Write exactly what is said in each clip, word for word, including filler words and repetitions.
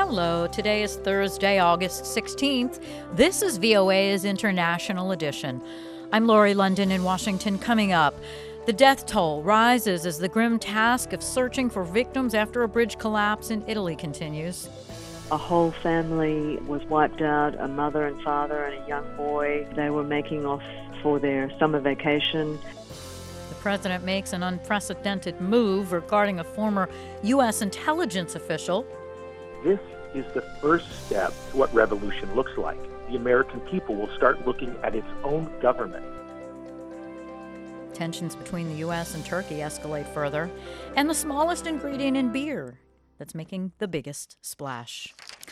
Hello, today is Thursday, August sixteenth. This is V O A's International Edition. I'm Lori London in Washington. Coming up, the death toll rises as the grim task of searching for victims after a bridge collapse in Italy continues. A whole family was wiped out, a mother and father and a young boy. They were making off for their summer vacation. The president makes an unprecedented move regarding a former U S intelligence official. This is the first step to what revolution looks like. The American people will start looking at its own government. Tensions between the U S and Turkey escalate further, and the smallest ingredient in beer that's making the biggest splash.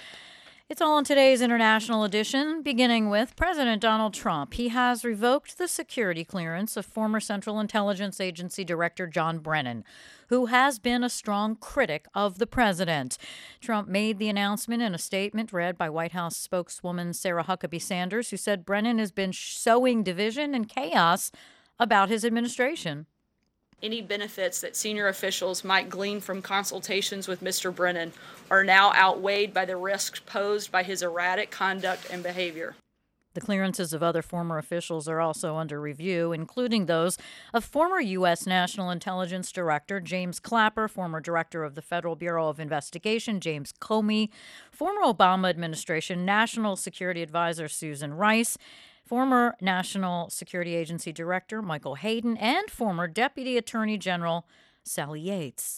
It's all in today's International Edition, beginning with President Donald Trump. He has revoked the security clearance of former Central Intelligence Agency Director John Brennan, who has been a strong critic of the president. Trump made the announcement in a statement read by White House spokeswoman Sarah Huckabee Sanders, who said Brennan has been sowing division and chaos about his administration. Any benefits that senior officials might glean from consultations with Mister Brennan are now outweighed by the risks posed by his erratic conduct and behavior. The clearances of other former officials are also under review, including those of former U S. National Intelligence Director James Clapper, former Director of the Federal Bureau of Investigation James Comey, former Obama administration National Security Advisor Susan Rice, former National Security Agency Director Michael Hayden, and former Deputy Attorney General Sally Yates.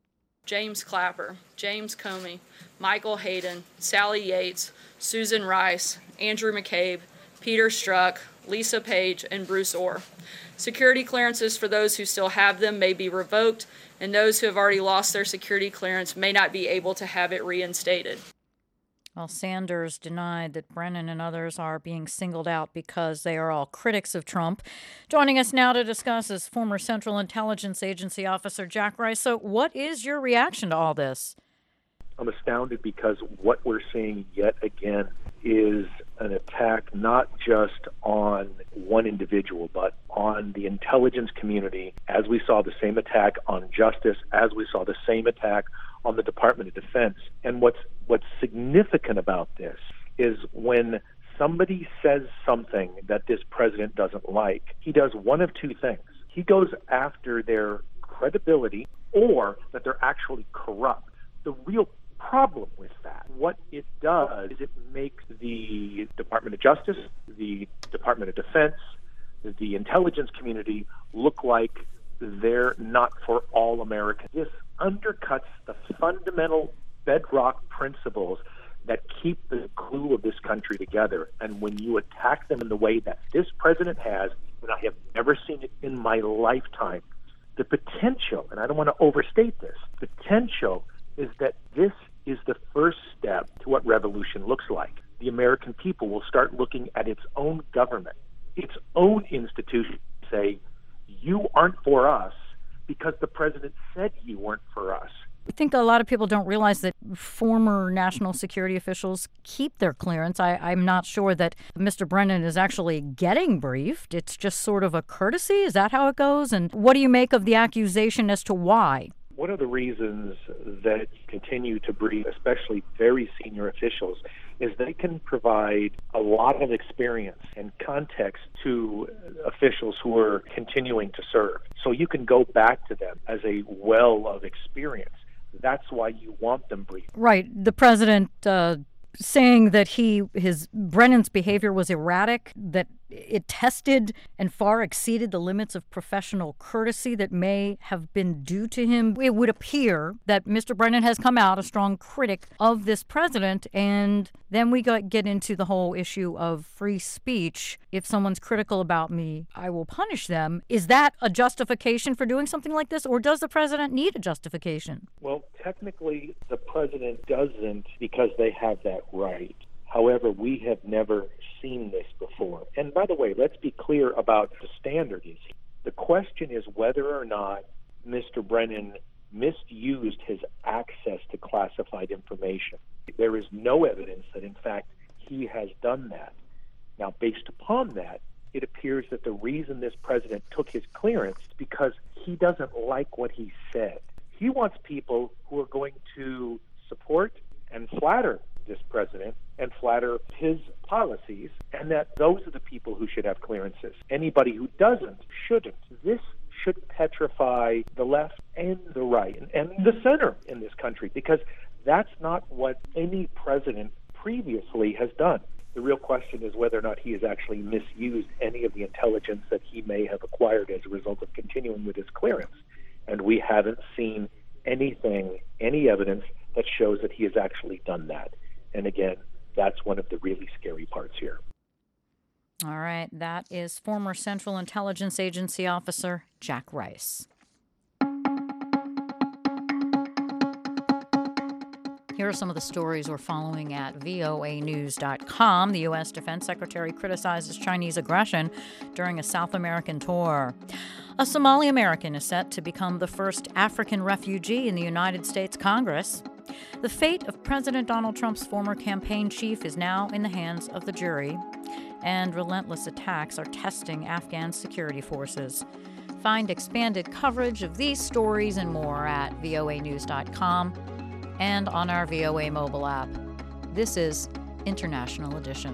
James Clapper, James Comey, Michael Hayden, Sally Yates, Susan Rice, Andrew McCabe, Peter Strzok, Lisa Page, and Bruce Orr. Security clearances for those who still have them may be revoked, and those who have already lost their security clearance may not be able to have it reinstated. Well, Sanders denied that Brennan and others are being singled out because they are all critics of Trump. Joining us now to discuss is former Central Intelligence Agency officer Jack Rice. So what is your reaction to all this? I'm astounded because what we're seeing yet again is an attack not just on one individual, but on the intelligence community, as we saw the same attack on justice, as we saw the same attack on the Department of Defense. And what's what's significant about this is when somebody says something that this president doesn't like, he does one of two things. He goes after their credibility or that they're actually corrupt. The real problem with that, what it does is it makes the Department of Justice, the Department of Defense, the intelligence community look like they're not for all Americans. This undercuts the fundamental bedrock principles that keep the glue of this country together. And when you attack them in the way that this president has, and I have never seen it in my lifetime, the potential, and I don't want to overstate this, potential is that this is the first step to what revolution looks like. The American people will start looking at its own government, its own institutions, say, you aren't for us because the president said you weren't for us. I think a lot of people don't realize that former national security officials keep their clearance. I, I'm not sure that Mister Brennan is actually getting briefed. It's just sort of a courtesy. Is that how it goes? And what do you make of the accusation as to why? One of the reasons that continue to brief, especially very senior officials, is they can provide a lot of experience and context to officials who are continuing to serve. So you can go back to them as a well of experience. That's why you want them briefed. Right. The president uh, saying that he his Brennan's behavior was erratic, that it tested and far exceeded the limits of professional courtesy that may have been due to him. It would appear that Mister Brennan has come out a strong critic of this president, and then we got, get into the whole issue of free speech. If someone's critical about me, I will punish them. Is that a justification for doing something like this, or does the president need a justification? Well, technically, the president doesn't because they have that right. However, we have never seen this before. And by the way, let's be clear about the standard is. The question is whether or not Mister Brennan misused his access to classified information. There is no evidence that, in fact, he has done that. Now, based upon that, it appears that the reason this president took his clearance is because he doesn't like what he said. He wants people who are going to support and flag flatter this president and flatter his policies, and that those are the people who should have clearances. Anybody who doesn't shouldn't. This should petrify the left and the right and, and the center in this country, because that's not what any president previously has done. The real question is whether or not he has actually misused any of the intelligence that he may have acquired as a result of continuing with his clearance. And we haven't seen anything, any evidence that shows that he has actually done that. And again, that's one of the really scary parts here. All right, that is former Central Intelligence Agency officer Jack Rice. Here are some of the stories we're following at V O A news dot com. The U S Defense Secretary criticizes Chinese aggression during a South American tour. A Somali American is set to become the first African refugee in the United States Congress. The fate of President Donald Trump's former campaign chief is now in the hands of the jury. And relentless attacks are testing Afghan security forces. Find expanded coverage of these stories and more at V O A news dot com and on our V O A mobile app. This is International Edition.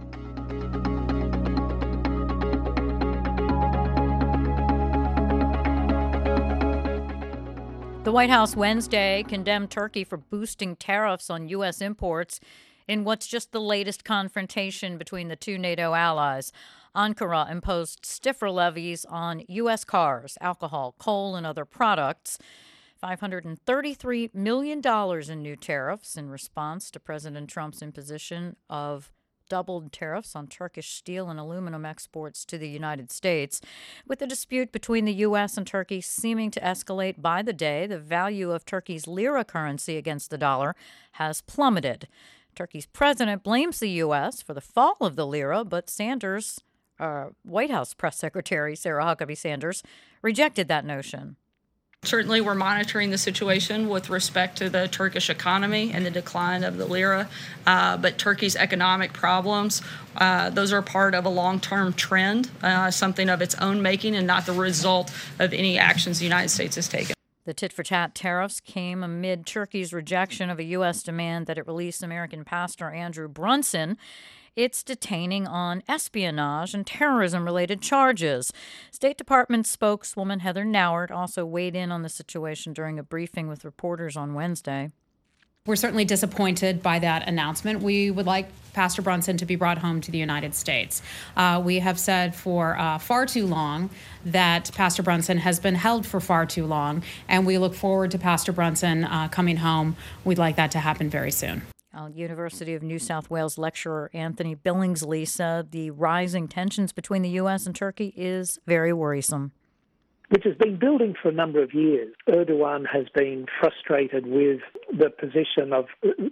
The White House Wednesday condemned Turkey for boosting tariffs on U S imports in what's just the latest confrontation between the two NATO allies. Ankara imposed stiffer levies on U S cars, alcohol, coal, and other products. five hundred thirty-three million dollars in new tariffs in response to President Trump's imposition of doubled tariffs on Turkish steel and aluminum exports to the United States. With the dispute between the U S and Turkey seeming to escalate by the day, the value of Turkey's lira currency against the dollar has plummeted. Turkey's president blames the U S for the fall of the lira, but Sanders, uh, White House press secretary Sarah Huckabee Sanders, rejected that notion. Certainly, we're monitoring the situation with respect to the Turkish economy and the decline of the lira. Uh, but Turkey's economic problems, uh, those are part of a long-term trend, uh, something of its own making and not the result of any actions the United States has taken. The tit-for-tat tariffs came amid Turkey's rejection of a U S demand that it release American pastor Andrew Brunson. It's detaining on espionage and terrorism-related charges. State Department spokeswoman Heather Nauert also weighed in on the situation during a briefing with reporters on Wednesday. We're certainly disappointed by that announcement. We would like Pastor Brunson to be brought home to the United States. Uh, we have said for uh, far too long that Pastor Brunson has been held for far too long, and we look forward to Pastor Brunson uh, coming home. We'd like that to happen very soon. Uh, University of New South Wales lecturer Anthony Billingsley said the rising tensions between the U S and Turkey is very worrisome. Which has been building for a number of years. Erdogan has been frustrated with the position of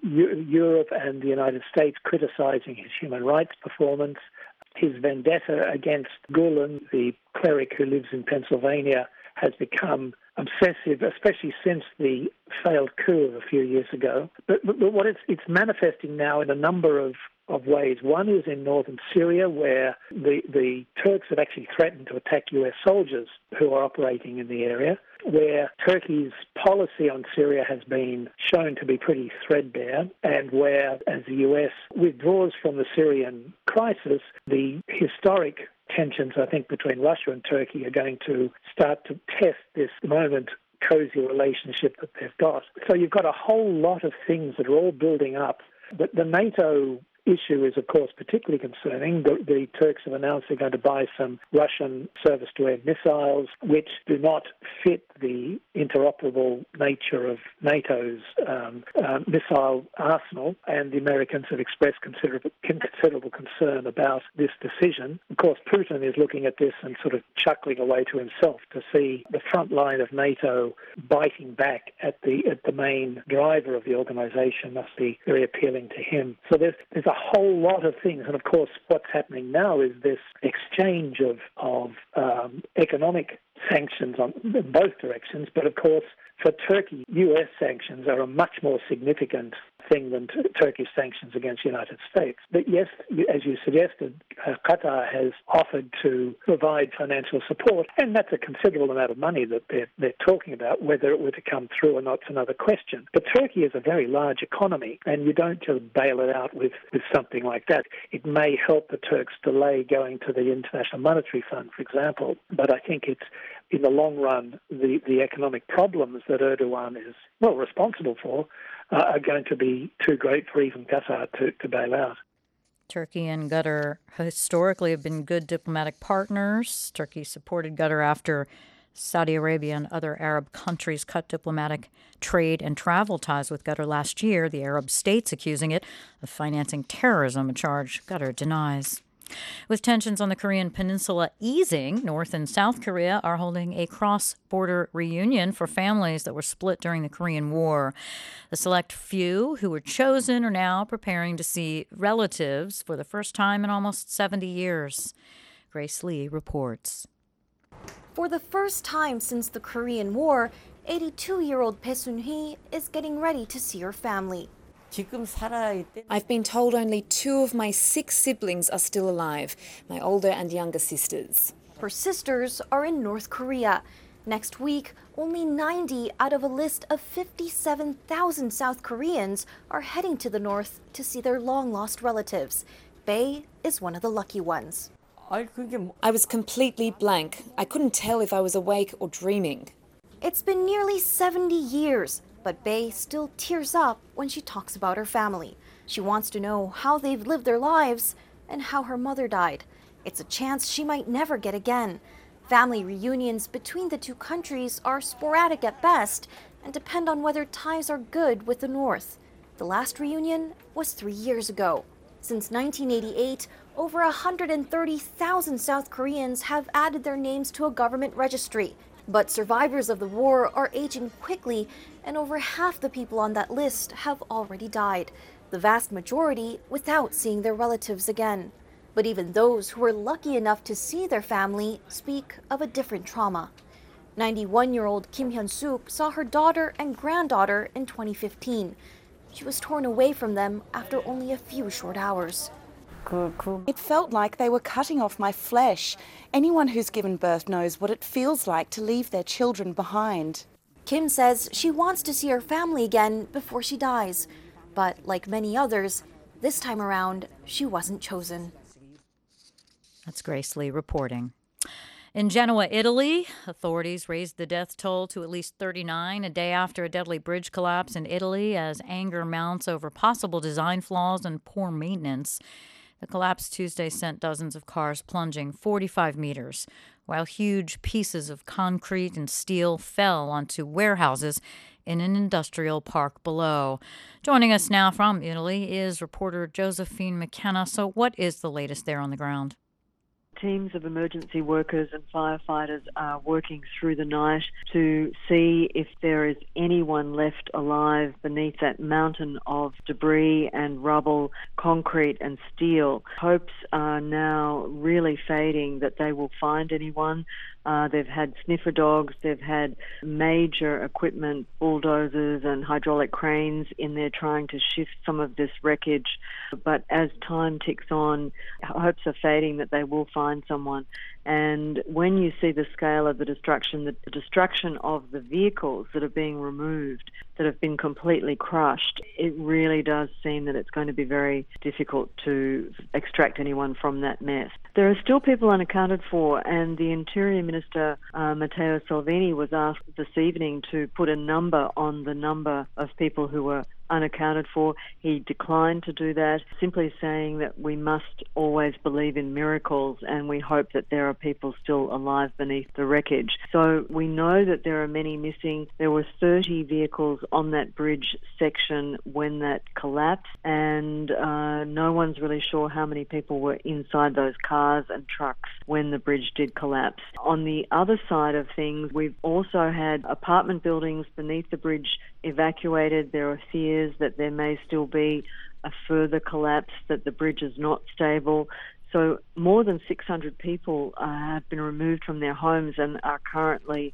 Europe and the United States criticizing his human rights performance. His vendetta against Gulen, the cleric who lives in Pennsylvania, has become obsessive, especially since the failed coup of a few years ago. But, but, but what it's, it's manifesting now in a number of, of ways. One is in northern Syria, where the, the Turks have actually threatened to attack U S soldiers who are operating in the area, where Turkey's policy on Syria has been shown to be pretty threadbare, and where, as the U S withdraws from the Syrian crisis, the historic tensions, I think, between Russia and Turkey are going to start to test this moment cozy relationship that they've got. So you've got a whole lot of things that are all building up. But the NATO issue is, of course, particularly concerning. The, the Turks have announced they're going to buy some Russian surface-to-air missiles, which do not fit the interoperable nature of NATO's um, uh, missile arsenal, and the Americans have expressed considerable, considerable concern about this decision. Of course, Putin is looking at this and sort of chuckling away to himself to see the front line of NATO biting back at the at the main driver of the organization. Must be very appealing to him. So there's there's a whole lot of things, and of course what's happening now is this exchange of, of um, economic sanctions on both directions, but of course for Turkey, U S sanctions are a much more significant thing than t- Turkey's sanctions against the United States. But yes, as you suggested, uh, Qatar has offered to provide financial support, and that's a considerable amount of money that they're, they're talking about. Whether it were to come through or not is another question. But Turkey is a very large economy, and you don't just bail it out with, with something like that. It may help the Turks delay going to the International Monetary Fund, for example, but I think it's, in the long run, the, the economic problems that Erdogan is, well, responsible for uh, are going to be too great for even Qatar to, to bail out. Turkey and Qatar historically have been good diplomatic partners. Turkey supported Qatar after Saudi Arabia and other Arab countries cut diplomatic trade and travel ties with Qatar last year, the Arab states accusing it of financing terrorism, a charge Qatar denies. With tensions on the Korean peninsula easing, North and South Korea are holding a cross-border reunion for families that were split during the Korean War. The select few who were chosen are now preparing to see relatives for the first time in almost seventy years. Grace Lee reports. For the first time since the Korean War, eighty-two-year-old Bae Sun-hee is getting ready to see her family. I've been told only two of my six siblings are still alive, my older and younger sisters. Her sisters are in North Korea. Next week, only ninety out of a list of fifty-seven thousand South Koreans are heading to the north to see their long-lost relatives. Bae is one of the lucky ones. I was completely blank. I couldn't tell if I was awake or dreaming. It's been nearly seventy years, but Bae still tears up when she talks about her family. She wants to know how they've lived their lives and how her mother died. It's a chance she might never get again. Family reunions between the two countries are sporadic at best and depend on whether ties are good with the North. The last reunion was three years ago. Since nineteen eighty-eight, over one hundred thirty thousand South Koreans have added their names to a government registry. But survivors of the war are aging quickly, and over half the people on that list have already died, the vast majority without seeing their relatives again. But even those who were lucky enough to see their family speak of a different trauma. ninety-one-year-old Kim Hyun-suk saw her daughter and granddaughter in twenty fifteen. She was torn away from them after only a few short hours. It felt like they were cutting off my flesh. Anyone who's given birth knows what it feels like to leave their children behind. Kim says she wants to see her family again before she dies. But like many others, this time around, she wasn't chosen. That's Grace Lee reporting. In Genoa, Italy, authorities raised the death toll to at least thirty-nine a day after a deadly bridge collapse in Italy as anger mounts over possible design flaws and poor maintenance. The collapse Tuesday sent dozens of cars plunging forty-five meters, while huge pieces of concrete and steel fell onto warehouses in an industrial park below. Joining us now from Italy is reporter Josephine McKenna. So what is the latest there on the ground? Teams of emergency workers and firefighters are working through the night to see if there is anyone left alive beneath that mountain of debris and rubble, concrete and steel. Hopes are now really fading that they will find anyone. Uh, they've had sniffer dogs, they've had major equipment, bulldozers and hydraulic cranes in there trying to shift some of this wreckage. But as time ticks on, hopes are fading that they will find someone. And when you see the scale of the destruction, the destruction of the vehicles that are being removed, that have been completely crushed, it really does seem that it's going to be very difficult to extract anyone from that mess. There are still people unaccounted for, and the Interior Minister, uh, Matteo Salvini, was asked this evening to put a number on the number of people who were unaccounted for. He declined to do that, simply saying that we must always believe in miracles and we hope that there are people still alive beneath the wreckage. So we know that there are many missing. There were thirty vehicles on that bridge section when that collapsed, and uh, no one's really sure how many people were inside those cars and trucks when the bridge did collapse. On the other side of things, we've also had apartment buildings beneath the bridge evacuated. There are fears that there may still be a further collapse, that the bridge is not stable. So more than six hundred people uh, have been removed from their homes and are currently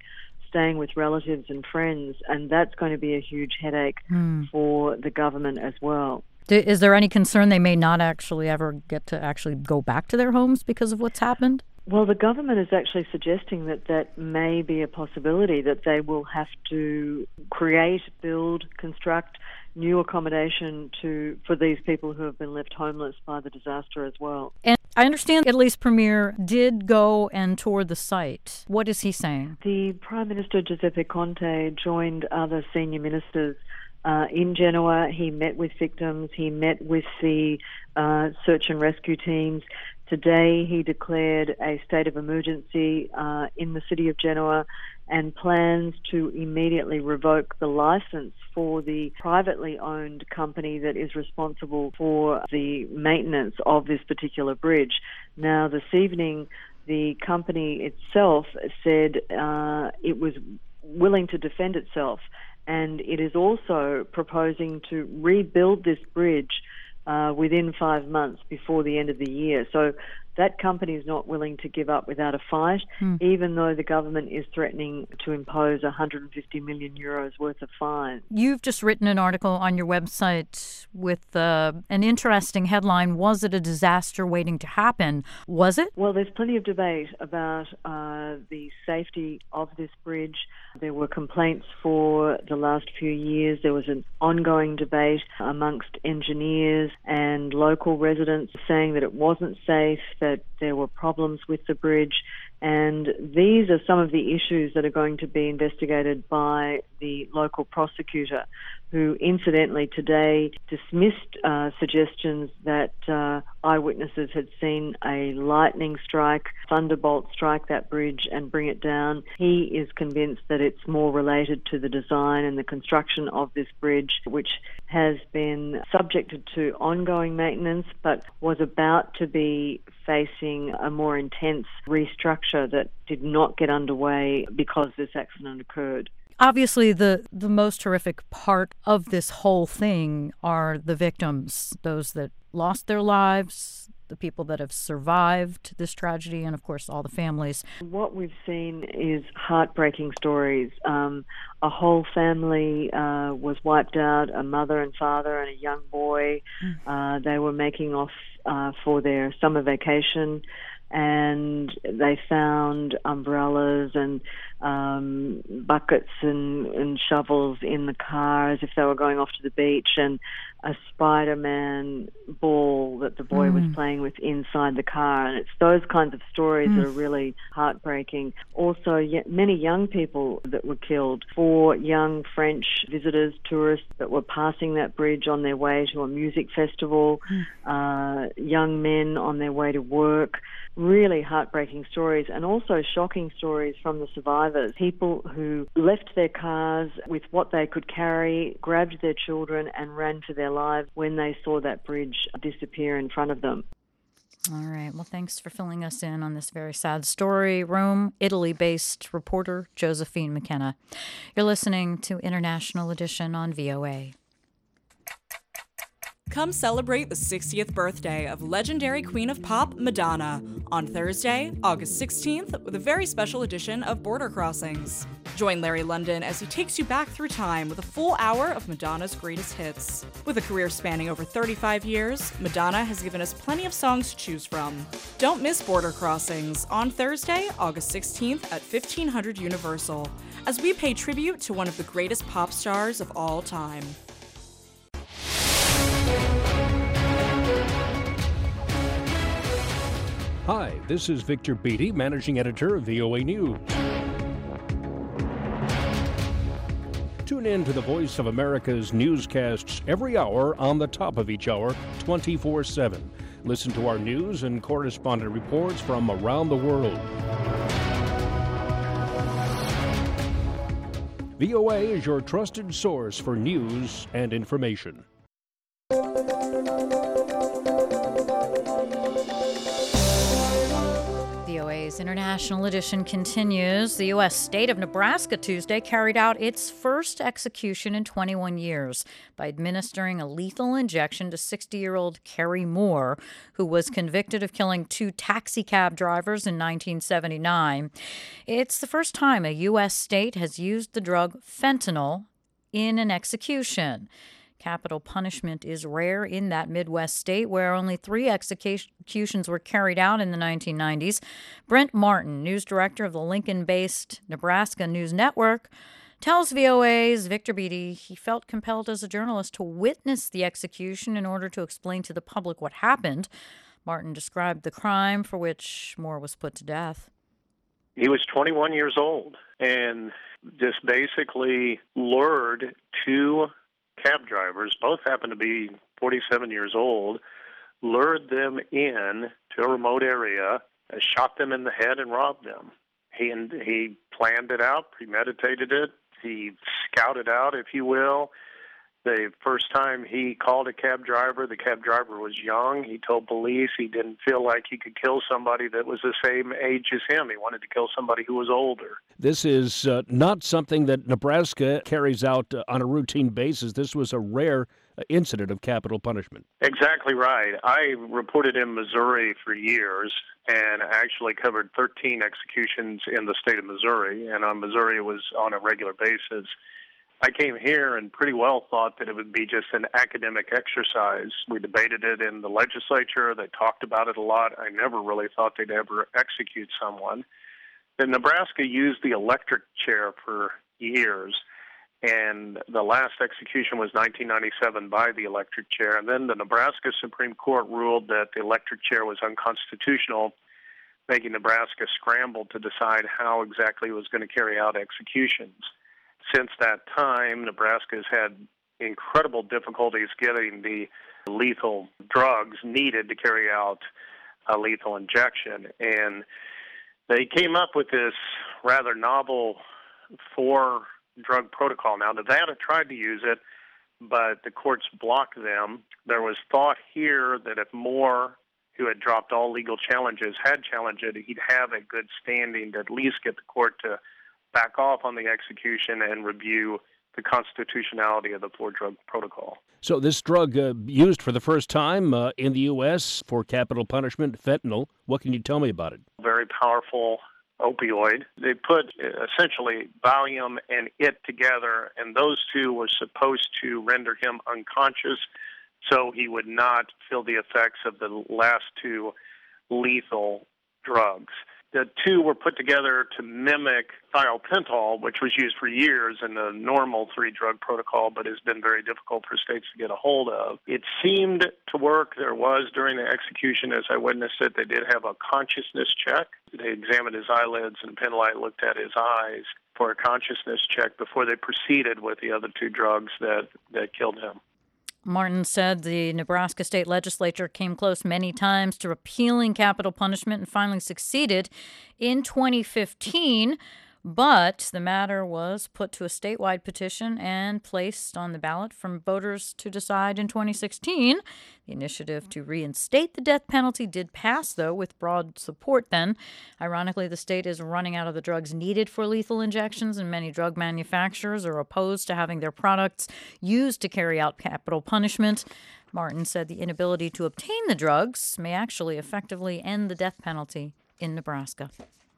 staying with relatives and friends, and that's going to be a huge headache mm. for the government as well. Is there any concern they may not actually ever get to actually go back to their homes because of what's happened? Well, the government is actually suggesting that that may be a possibility, that they will have to create, build, construct new accommodation to for these people who have been left homeless by the disaster as well. And I understand Italy's premier did go and tour the site. What is he saying? The Prime Minister Giuseppe Conte joined other senior ministers Uh, in Genoa. He met with victims. He met with the uh, search and rescue teams. Today he declared a state of emergency uh, in the city of Genoa and plans to immediately revoke the license for the privately owned company that is responsible for the maintenance of this particular bridge. Now, this evening, the company itself said uh, it was willing to defend itself, and it is also proposing to rebuild this bridge uh, within five months before the end of the year. So that company is not willing to give up without a fight, hmm. even though the government is threatening to impose one hundred fifty million euros worth of fine. You've just written an article on your website with uh, an interesting headline, "Was it a disaster waiting to happen?" Was it? Well, there's plenty of debate about uh, the safety of this bridge. There were complaints for the last few years. There was an ongoing debate amongst engineers and local residents saying that it wasn't safe, that there were problems with the bridge, and these are some of the issues that are going to be investigated by the local prosecutor, who incidentally today dismissed uh, suggestions that uh, eyewitnesses had seen a lightning strike, thunderbolt strike that bridge and bring it down. He is convinced that it's more related to the design and the construction of this bridge, which has been subjected to ongoing maintenance but was about to be facing a more intense restructure that did not get underway because this accident occurred. Obviously, the, the most horrific part of this whole thing are the victims, those that lost their lives, the people that have survived this tragedy, and, of course, all the families. What we've seen is heartbreaking stories. Um, a whole family uh, was wiped out, a mother and father and a young boy. Mm. Uh, they were making off uh, for their summer vacation, and they found umbrellas and um, buckets and, and shovels in the car as if they were going off to the beach, and a Spider-Man ball that the boy mm. was playing with inside the car. And it's those kinds of stories mm. that are really heartbreaking. Also, y- many young people that were killed. Four young French visitors, tourists that were passing that bridge on their way to a music festival, mm. uh, young men on their way to work. Really heartbreaking stories, and also shocking stories from the survivors. People who left their cars with what they could carry, grabbed their children and ran for their lives when they saw that bridge disappear in front of them. All right. Well, thanks for filling us in on this very sad story. Rome, Italy-based reporter Josephine McKenna. You're listening to International Edition on V O A. Come celebrate the sixtieth birthday of legendary queen of pop, Madonna, on Thursday, August sixteenth, with a very special edition of Border Crossings. Join Larry London as he takes you back through time with a full hour of Madonna's greatest hits. With a career spanning over thirty-five years, Madonna has given us plenty of songs to choose from. Don't miss Border Crossings on Thursday, August sixteenth at fifteen hundred Universal, as we pay tribute to one of the greatest pop stars of all time. Hi, this is Victor Beattie, Managing Editor of V O A News. Tune in to the Voice of America's newscasts every hour on the top of each hour, twenty-four seven. Listen to our news and correspondent reports from around the world. V O A is your trusted source for news and information. V O A's Today's International Edition continues. The U S state of Nebraska Tuesday carried out its first execution in twenty-one years by administering a lethal injection to sixty-year-old Carrie Moore, who was convicted of killing two taxi cab drivers in nineteen seventy-nine. It's the first time a U S state has used the drug fentanyl in an execution. Capital punishment is rare in that Midwest state where only three executions were carried out in the nineteen nineties. Brent Martin, news director of the Lincoln-based Nebraska News Network, tells V O A's Victor Beattie he felt compelled as a journalist to witness the execution in order to explain to the public what happened. Martin described the crime for which Moore was put to death. He was twenty-one years old and just basically lured two cab drivers, both happened to be forty-seven years old, lured them in to a remote area, shot them in the head, and robbed them. He and he planned it out, premeditated it. He scouted out, if you will. The first time he called a cab driver, the cab driver was young. He told police he didn't feel like he could kill somebody that was the same age as him. He wanted to kill somebody who was older. This is uh, not something that Nebraska carries out uh, on a routine basis. This was a rare uh, incident of capital punishment. Exactly right. I reported in Missouri for years and actually covered thirteen executions in the state of Missouri, and on Missouri was on a regular basis. I came here and pretty well thought that it would be just an academic exercise. We debated it in the legislature. They talked about it a lot. I never really thought they'd ever execute someone. Then Nebraska used the electric chair for years, and the last execution was nineteen ninety-seven by the electric chair. And then the Nebraska Supreme Court ruled that the electric chair was unconstitutional, making Nebraska scramble to decide how exactly it was going to carry out executions. Since that time, Nebraska has had incredible difficulties getting the lethal drugs needed to carry out a lethal injection. And they came up with this rather novel four-drug protocol. Now, Nevada tried to use it, but the courts blocked them. There was thought here that if Moore, who had dropped all legal challenges, had challenged it, he'd have a good standing to at least get the court to back off on the execution and review the constitutionality of the four-drug protocol. So this drug uh, used for the first time uh, in the U S for capital punishment, fentanyl. What can you tell me about it? Very powerful opioid. They put essentially Valium and it together, and those two were supposed to render him unconscious so he would not feel the effects of the last two lethal drugs. The two were put together to mimic thiopental, which was used for years in the normal three-drug protocol, but has been very difficult for states to get a hold of. It seemed to work. There was, during the execution, as I witnessed it, they did have a consciousness check. They examined his eyelids, and Penlight looked at his eyes for a consciousness check before they proceeded with the other two drugs that, that killed him. Martin said the Nebraska state legislature came close many times to repealing capital punishment and finally succeeded in twenty fifteen, but the matter was put to a statewide petition and placed on the ballot for voters to decide in twenty sixteen. The initiative to reinstate the death penalty did pass, though, with broad support then. Ironically, the state is running out of the drugs needed for lethal injections, and many drug manufacturers are opposed to having their products used to carry out capital punishment. Martin said the inability to obtain the drugs may actually effectively end the death penalty in Nebraska.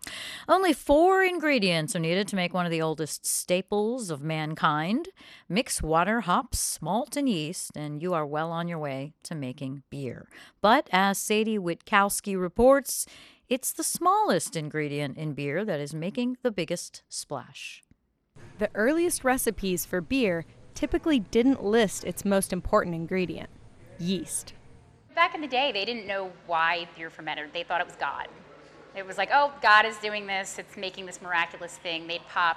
Only four ingredients are needed to make one of the oldest staples of mankind. Mix water, hops, malt, and yeast, and you are well on your way to making beer. But as Sadie Witkowski reports, it's the smallest ingredient in beer that is making the biggest splash. The earliest recipes for beer typically didn't list its most important ingredient, yeast. Back in the day, they didn't know why beer fermented. They thought it was God. It was like, oh, God is doing this. It's making this miraculous thing. They'd pop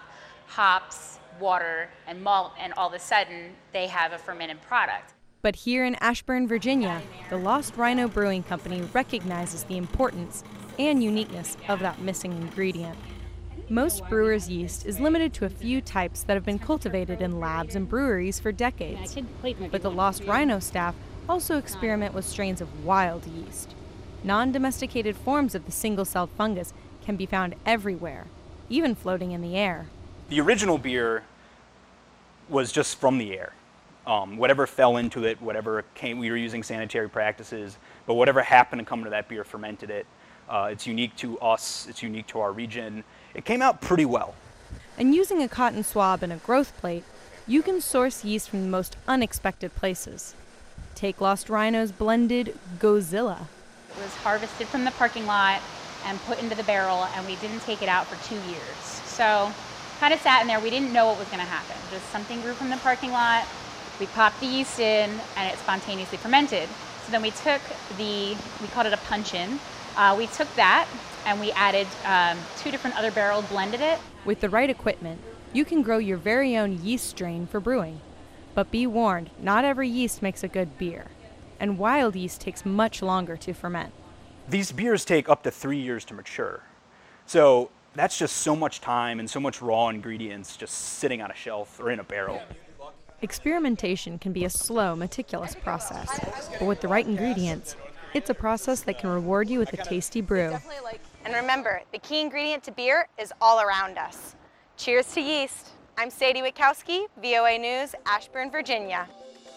hops, water, and malt, and all of a sudden, they have a fermented product. But here in Ashburn, Virginia, the Lost Rhino Brewing Company recognizes the importance and uniqueness of that missing ingredient. Most brewers' yeast is limited to a few types that have been cultivated in labs and breweries for decades. But the Lost Rhino staff also experiment with strains of wild yeast. Non-domesticated forms of the single-celled fungus can be found everywhere, even floating in the air. The original beer was just from the air. Um, whatever fell into it, whatever came, we were using sanitary practices, but whatever happened to come into that beer fermented it. Uh, it's unique to us, it's unique to our region. It came out pretty well. And using a cotton swab and a growth plate, you can source yeast from the most unexpected places. Take Lost Rhino's blended Gozilla. It was harvested from the parking lot and put into the barrel, and we didn't take it out for two years. So kind of sat in there. We didn't know what was going to happen. Just something grew from the parking lot. We popped the yeast in, and it spontaneously fermented. So then we took the, we called it a punch-in. Uh, we took that, and we added um, two different other barrels, blended it. With the right equipment, you can grow your very own yeast strain for brewing. But be warned, not every yeast makes a good beer. And wild yeast takes much longer to ferment. These beers take up to three years to mature. So that's just so much time and so much raw ingredients just sitting on a shelf or in a barrel. Experimentation can be a slow, meticulous process, but with the right ingredients, it's a process that can reward you with a tasty brew. And remember, the key ingredient to beer is all around us. Cheers to yeast. I'm Sadie Witkowski, V O A News, Ashburn, Virginia.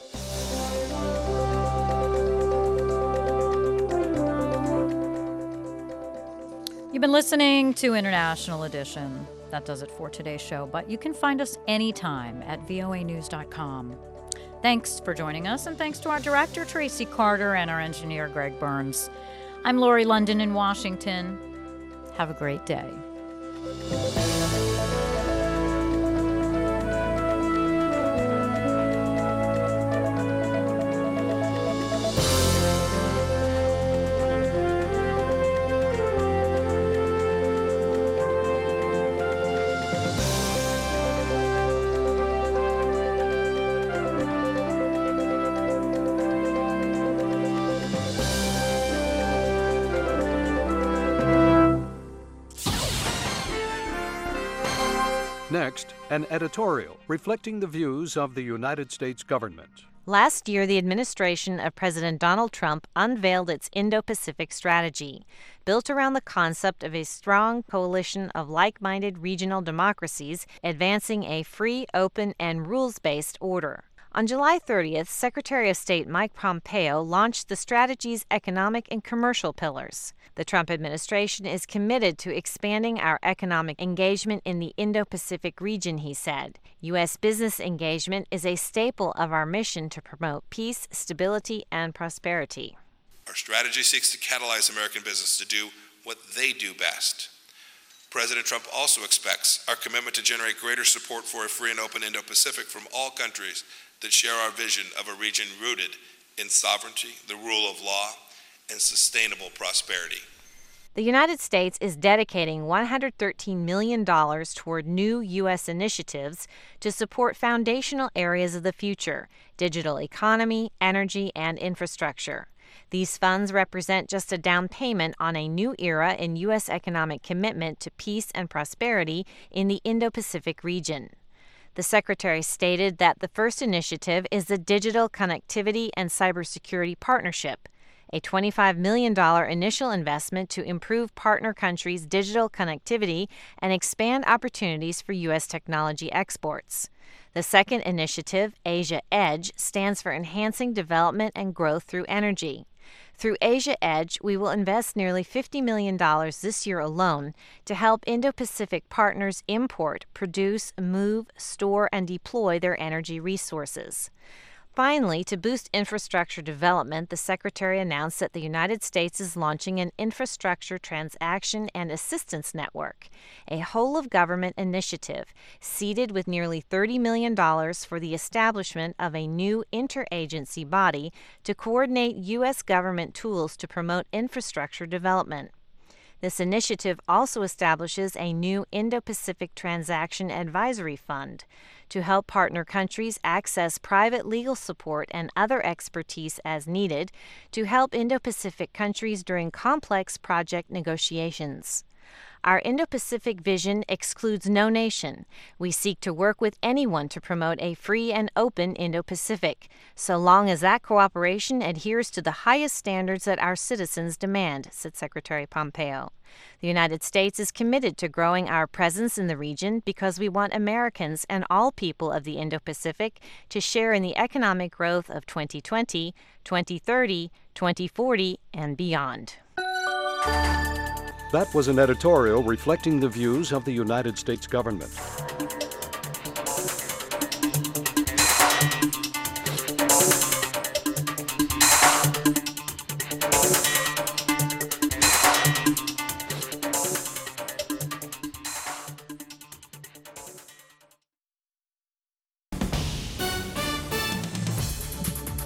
You've been listening to International Edition. That does it for today's show, but you can find us anytime at V O A news dot com. Thanks for joining us, and thanks to our director, Tracy Carter, and our engineer, Greg Burns. I'm Lori London in Washington. Have a great day. Next, an editorial reflecting the views of the United States government. Last year, the administration of President Donald Trump unveiled its Indo-Pacific strategy, built around the concept of a strong coalition of like-minded regional democracies advancing a free, open, and rules-based order. On July thirtieth, Secretary of State Mike Pompeo launched the strategy's economic and commercial pillars. The Trump administration is committed to expanding our economic engagement in the Indo-Pacific region, he said. U S business engagement is a staple of our mission to promote peace, stability, and prosperity. Our strategy seeks to catalyze American business to do what they do best. President Trump also expects our commitment to generate greater support for a free and open Indo-Pacific from all countries that share our vision of a region rooted in sovereignty, the rule of law, and sustainable prosperity. The United States is dedicating one hundred thirteen million dollars toward new U S initiatives to support foundational areas of the future: digital economy, energy, and infrastructure. These funds represent just a down payment on a new era in U S economic commitment to peace and prosperity in the Indo-Pacific region. The Secretary stated that the first initiative is the Digital Connectivity and Cybersecurity Partnership, a twenty-five million dollars initial investment to improve partner countries' digital connectivity and expand opportunities for U S technology exports. The second initiative, Asia Edge, stands for Enhancing Development and Growth Through Energy. Through Asia Edge, we will invest nearly fifty million dollars this year alone to help Indo-Pacific partners import, produce, move, store, and deploy their energy resources. Finally, to boost infrastructure development, the Secretary announced that the United States is launching an Infrastructure Transaction and Assistance Network, a whole-of-government initiative seeded with nearly thirty million dollars for the establishment of a new interagency body to coordinate U S government tools to promote infrastructure development. This initiative also establishes a new Indo-Pacific Transaction Advisory Fund to help partner countries access private legal support and other expertise as needed to help Indo-Pacific countries during complex project negotiations. Our Indo-Pacific vision excludes no nation. We seek to work with anyone to promote a free and open Indo-Pacific, so long as that cooperation adheres to the highest standards that our citizens demand, said Secretary Pompeo. The United States is committed to growing our presence in the region because we want Americans and all people of the Indo-Pacific to share in the economic growth of twenty twenty, twenty thirty, twenty forty, and beyond. That was an editorial reflecting the views of the United States government.